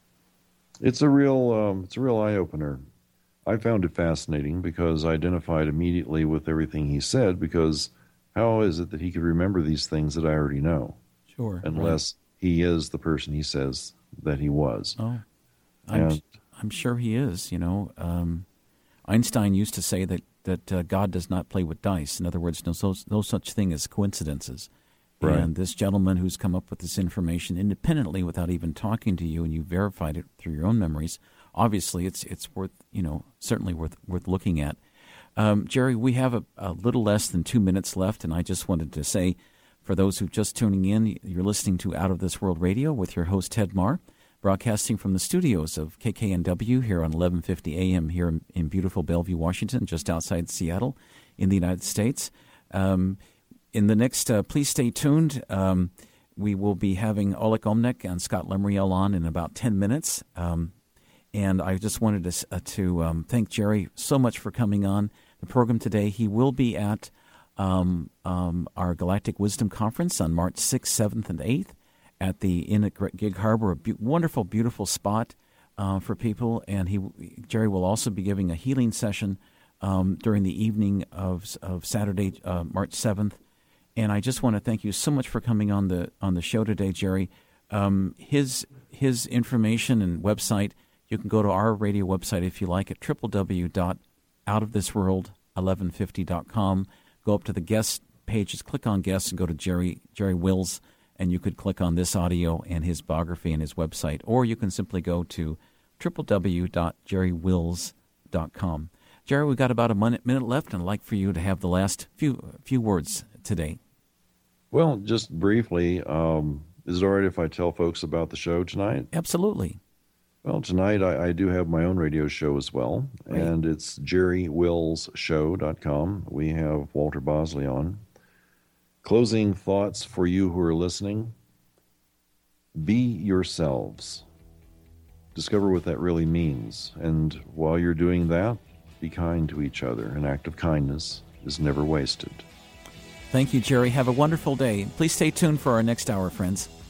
It's a real, um, it's a real eye opener. I found it fascinating because I identified immediately with everything he said. Because how is it that he could remember these things that I already know, sure. unless he is the person he says that he was? Right. Oh, I'm, And- I'm sure he is. You know, um, Einstein used to say that that uh, God does not play with dice. In other words, no, so, no such thing as coincidences. Right. And this gentleman who's come up with this information independently without even talking to you, and you verified it through your own memories, obviously it's it's worth, you know, certainly worth worth looking at. Um, Jerry, we have a, a little less than two minutes left, and I just wanted to say, for those who are just tuning in, you're listening to Out of This World Radio with your host, Ted Marr, broadcasting from the studios of K K N W here on eleven fifty A M here in, in beautiful Bellevue, Washington, just outside Seattle in the United States. Um, in the next, uh, please stay tuned. Um, we will be having Oleg Omnek and Scott Lemriel on in about ten minutes. Um, and I just wanted to, uh, to um, thank Jerry so much for coming on the program today. He will be at um, um, our Galactic Wisdom Conference on March sixth, seventh, and eighth at the Inn at Gig Harbor, a be- wonderful, beautiful spot uh, for people. And he, Jerry will also be giving a healing session um, during the evening of of Saturday, uh, March seventh. And I just want to thank you so much for coming on the on the show today, Jerry. Um, his his information and website, you can go to our radio website if you like at w w w dot out of this world eleven fifty dot com. Go up to the guest pages, click on guests, and go to Jerry Jerry Wills, and you could click on this audio and his biography and his website. Or you can simply go to w w w dot jerry wills dot com. Jerry, we've got about a minute, minute left, and I'd like for you to have the last few few words today. Well, just briefly, um, is it all right if I tell folks about the show tonight? Absolutely. Well, tonight I, I do have my own radio show as well, Great. and it's jerry wills show dot com. We have Walter Bosley on. Closing thoughts for you who are listening. Be yourselves. discover what that really means. And while you're doing that, be kind to each other. An act of kindness is never wasted. Thank you, Jerry. Have a wonderful day. Please stay tuned for our next hour, friends.